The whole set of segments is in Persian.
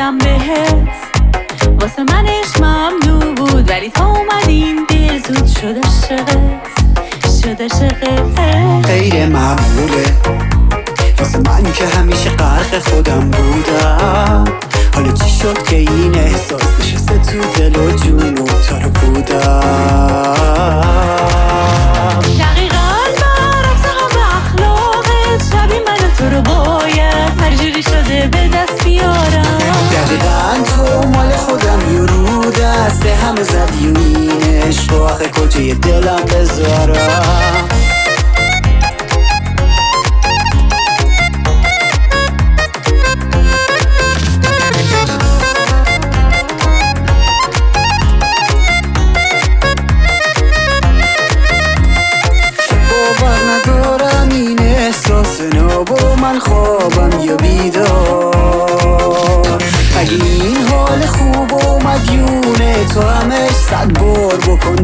خودم بهت، واسه من عشق ممنوع بود ولی تا اومدین دیر زود شد عشقت غیر معموله واسه من که همیشه غرق خودم بودم. حالا چی شد که این احساس نشسته تو دل و جون و تارو بودم. دقیقاً برعکس هم اخلاقت، شبیه من و تو رو باید هر جوری شده به دست بیارم. دقیقاً تو مال خودم یه رو دست همه زدی و این عشق و آخه کجای دلم بذارم. با من خوابم یا بیدار، اگه این حال خوب و مدیونه تو همش 100 بار بکن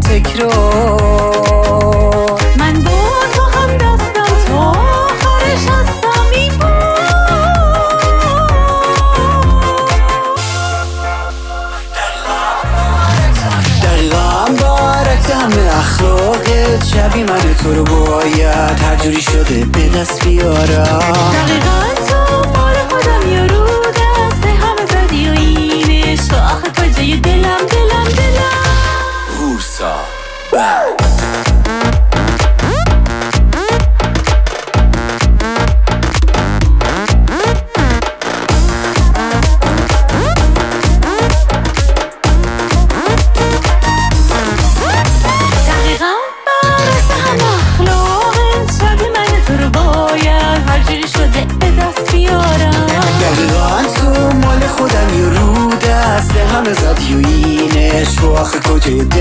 تکرار. من با تو هم دستم تا آخرش هستم این دقیقا برعکس همه اخلاقت، شبیه من تو رو باید هر جوری شده به دست بیارم. دقیقاً تو مال خودم یا رو دست همه زدی و این عشق آخه کجای دلم هورسا همه زدی و این عشق و آخه کجای